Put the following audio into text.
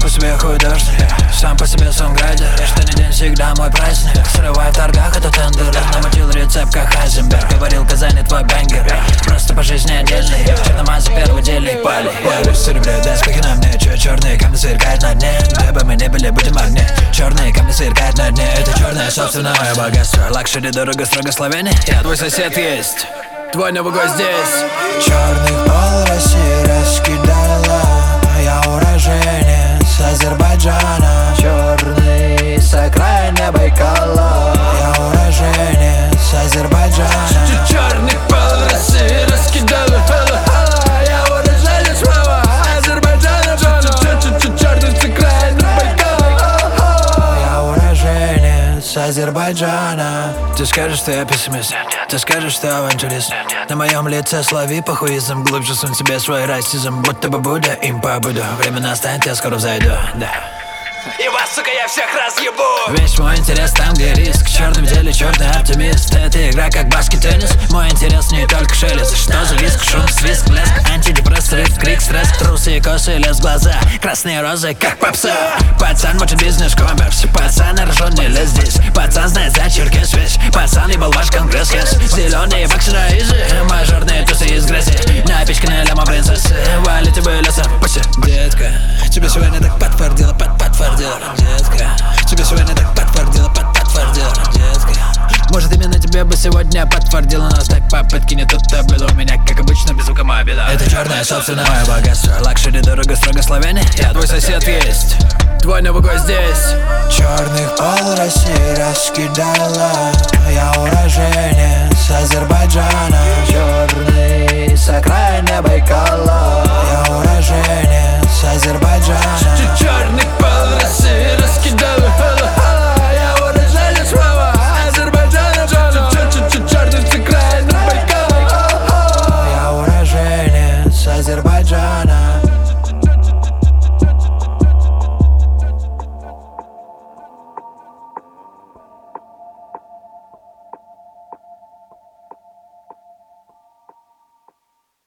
себе художник, сам по себе сонграйдер. Каждый день всегда мой праздник. Срываю в торгах этот тендер. Намутил рецепт как Хайзенберг. Говорил, Казань твой бенгер. Просто по жизни отдельный. Черномазый первый дельник пали. Я весь серебря, доспехи на мне. Черные камни сверкают на дне. Где бы мы не были, будем в огне. Черные камни сверкают на дне. Это черное собственное богатство. Лакшери, дорого, строго словени. Я твой сосед есть, твой новый гость здесь. Черный пол России раскидала. Я уроженец Азербайджана. Черный с окраины Байкала. Я уроженец Азербайджана. Черный пол России раскидала. Я уроженец Азербайджана. Черный с окраины Байкала. Я уроженец Азербайджана. Ты скажешь, что я пессимист. Ты скажешь, что авантюрист. На моем лице слови похуизм. Глубже сунь себе свой расизм. Будто бы Будда им побуду. Время настанет, я скоро взойду. Да. И вас, сука, я всех разъебу. Весь мой интерес там, где риск. В черном деле черный оптимист. Это игра как баскет-теннис. Мой интерес не только шелест. Что за риск, шум, свист, блеск. Антидепресс, риф, крик, стресс. Трусы и косы, лез в глаза. Красные розы, как попса. Пацан мочит бизнес коммерс. Пацан рожденный лес здесь. Пацан знает за черкесвесь. Пацан ебал ваш конгресс, yes. Зеленые баксы на изи. Мажорные тусы из грязи. Напичканная ляма принцессы. Валите бы лесом, пусть. Детка, тебе сегодня так подтвердила, подтвердила, детка. Тебе сегодня так подтвердила, подтвердила, детка. Может, именно тебе бы сегодня подтвердила, но так попытки не тут-то было. У меня, как обычно, без звука мобила. Это черное собственное мое богатство. Лакшери, дорого, строго словени. Я твой сосед есть, твой новый гость здесь. Черный пол России раскидала. Я уроженец Азербайджана. Черный с окраины Байкала.